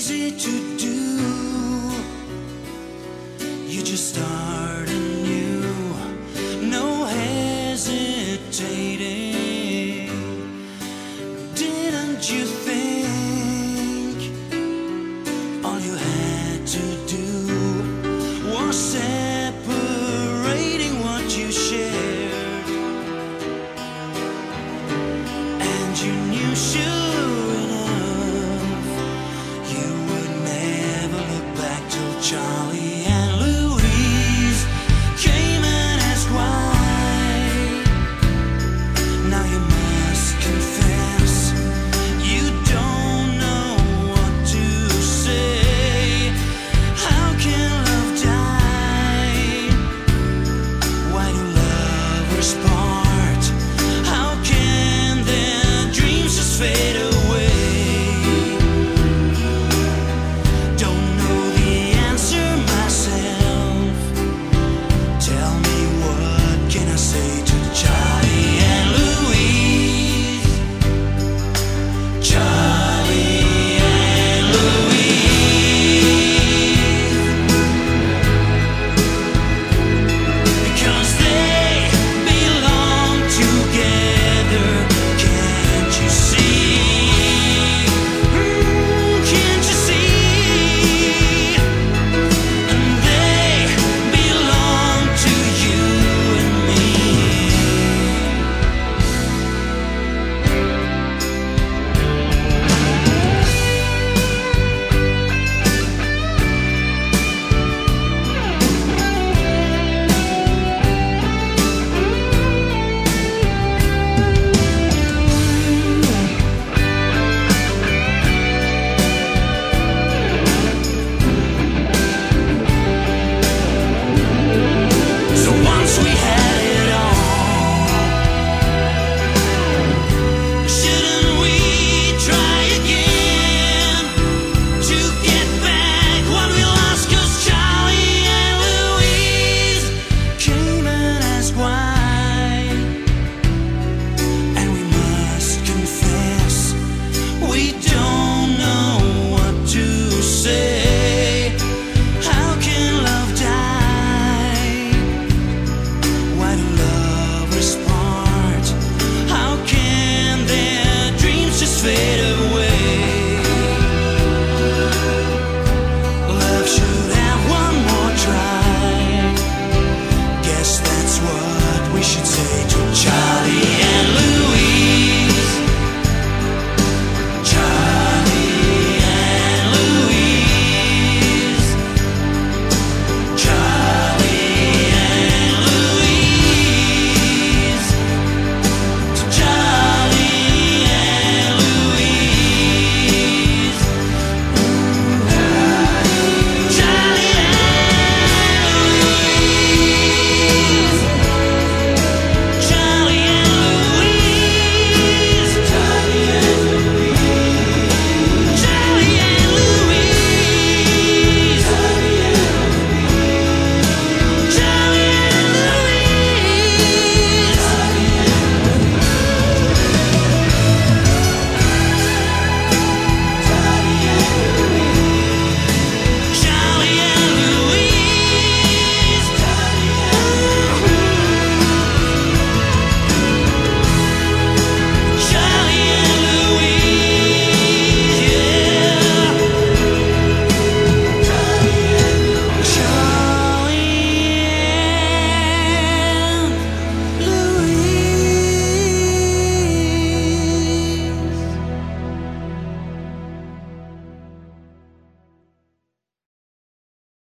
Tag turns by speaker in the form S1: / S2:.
S1: easy to do. You just start anew, no hesitating. Didn't you think all you had to do was separating what you shared? And you knew sure enough you would never look back till Charlie and Louise came and asked why. Now you must confess you don't know what to say. How can love die? Why do lovers part? How can their dreams just fade away? Don't know the answer myself. Tell me, what can I say to Charlie and Louise? Charlie and Louise, because they belong together. Can't you see? Can't you see? And they belong to you and me. So once we had it all, shouldn't we try again to get back what we lost? 'Cause Charlie and Louise came and asked why, and we must confess we don't know what to say. How can love die? Why do lovers part? How can their dreams just fade away? Love should have one more try. Guess that's what we should say to